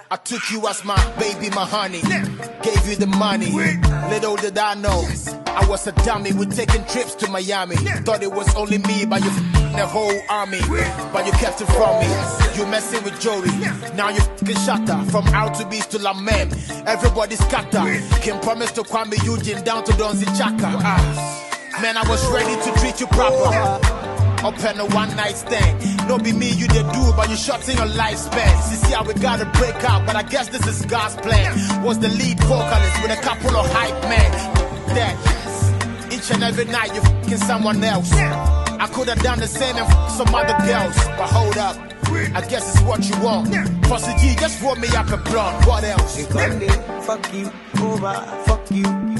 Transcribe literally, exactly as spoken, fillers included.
I took you as my baby, my honey. Gave you the money. Little did I know, I was a dummy. We're taking trips to Miami. Thought it was only me, but you f***ing the whole army. But you kept it from me. You messing with Joey. Now you f***ing shatter. From out to beast to La Mem. Everybody scatter. Can promise to Kwame Eugene down to Donzi Chaka. Ah. Man, I was ready to treat you proper. Up in a one night stand. No be me, you did do, but you shorten your lifespan. See, see how we gotta break out, but I guess this is God's plan. Was the lead vocalist with a couple of hype men. That each and every night you f***ing someone else. I could have done the same and f*** some other girls, but hold up, I guess it's what you want. Pussy G, just roll me up a blunt. What else? Fuck you, over, fuck you.